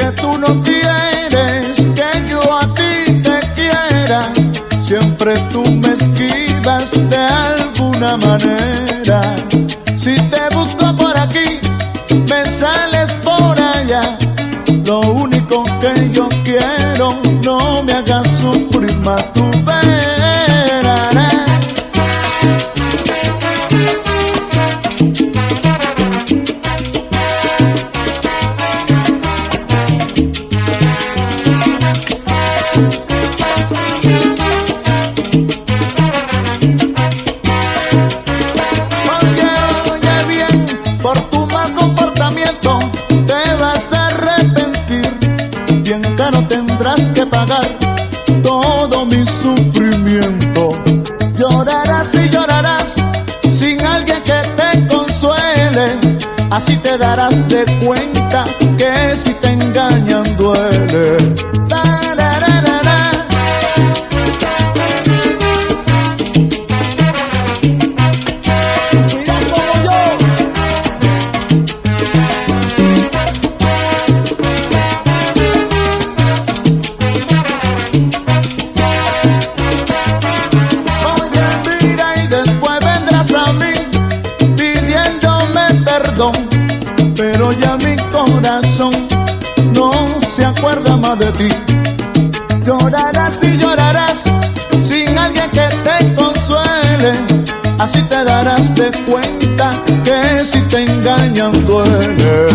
tú no quieres que yo a ti te quiera. Siempre tú me esquivas de alguna manera. Si te busco por aquí, me sales por allá. Lo único que yo quiero, no me hagas sufrir más, tú verás. Oye bien, por tu mal comportamiento te vas a arrepentir. Bien caro tendrás que pagar todo mi sufrimiento. Llorarás y llorarás sin alguien que te consuele. Así te darás de cuenta que si te engañan duele. Pero ya mi corazón no se acuerda más de ti. Llorarás y llorarás sin alguien que te consuele. Así te darás de cuenta que si te engañan duele.